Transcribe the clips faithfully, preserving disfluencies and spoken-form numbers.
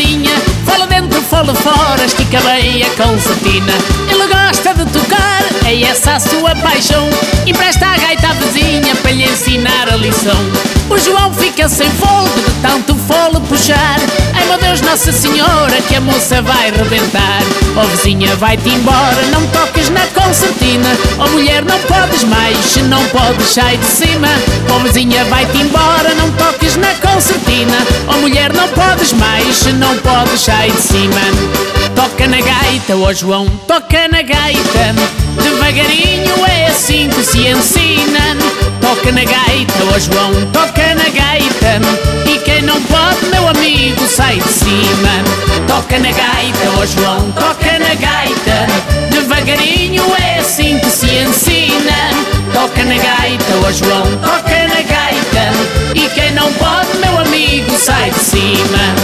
jazadinha, fala dentro, fala fora, estica bem a concertina. Ele gosta de tocar, é essa a sua paixão. Empresta a gaita à vizinha para lhe ensinar a lição. O João fica sem fôlego de tanto fole puxar. Ai meu Deus, Nossa Senhora, que a moça vai rebentar. Oh vizinha, vai-te embora, não toques na concertina. Oh mulher, não podes mais, se não podes, sai de cima. Oh vizinha, vai-te embora, não toques na concertina. Oh mulher, não podes mais, se não podes, sai de cima. Toca na gaita, oh João, toca na gaita. Devagarinho é assim que se ensina. Toca na gaita, oh João, toca na gaita. E quem não pode, meu amigo, sai de cima. Toca na gaita, oh João, toca na gaita. Devagarinho é assim que se ensina. Toca na gaita, oh João, toca na gaita. E quem não pode, meu amigo, sai de cima.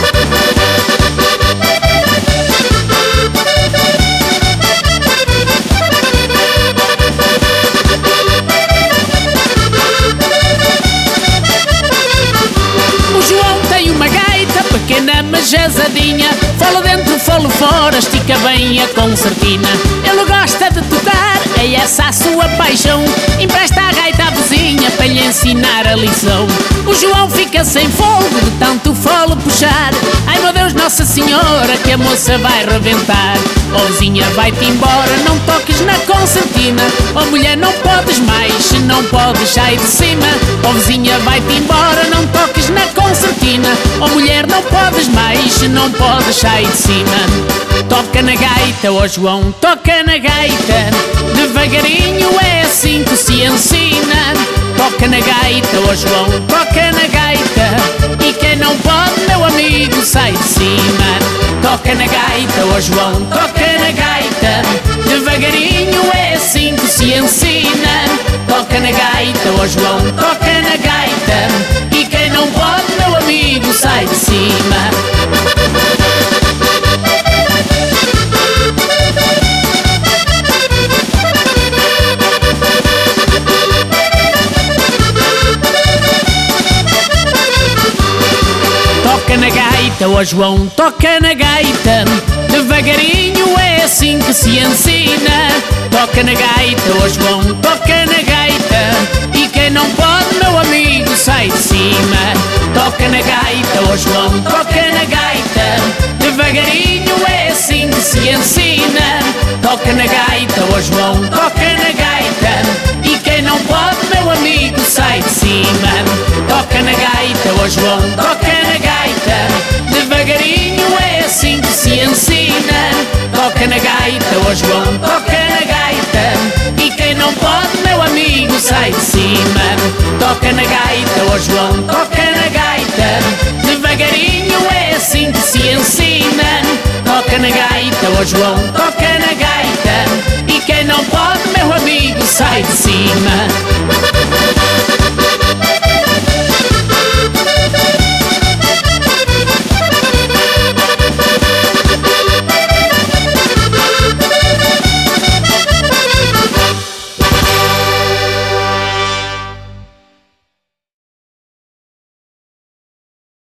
Pequena mas jazadinha, fala dentro, fala fora, estica bem a concertina. Ele gosta de tocar, é essa a sua paixão. Empresta a gaita à vizinha para lhe ensinar a lição. O João fica sem fogo de tanto fole puxar. Ai meu Deus, Nossa Senhora, que a moça vai rebentar. Oh vizinha, vai-te embora, não toques na concertina. Oh mulher, não podes mais, se não podes, sai de cima. Oh vizinha, vai-te embora, não toques na concertina. Oh mulher, não podes mais, se não podes, sai de cima. Toca na gaita, oh João, toca na gaita. Devagarinho é assim que se ensina. Toca na gaita, oh João, toca na gaita. E quem não pode, meu amigo, sai de cima. Toca na gaita, oh João, toca na gaita. Devagarinho é assim que se ensina. Toca na gaita, oh João, toca na gaita. E quem não pode, meu amigo, sai de cima. Toca na gaita, oh João, toca na gaita. Devagarinho é assim que se ensina. Toca na gaita, oh João, toca na gaita. E quem não pode, meu amigo, sai de cima. Toca na gaita, oh João, toca na gaita. Devagarinho é assim que se ensina. Toca na gaita, oh João, toca na gaita. E quem não pode, meu amigo, sai de cima. Toca na gaita, oh João, toca na gaita. Devagarinho é assim que se ensina. Toca na gaita, oh João, toca na gaita. E quem não pode, meu amigo, sai de cima. Toca na gaita, oh João, toca na gaita. Devagarinho é assim que se ensina. Toca na gaita, oh João, toca na gaita. E quem não pode, meu amigo, sai de cima.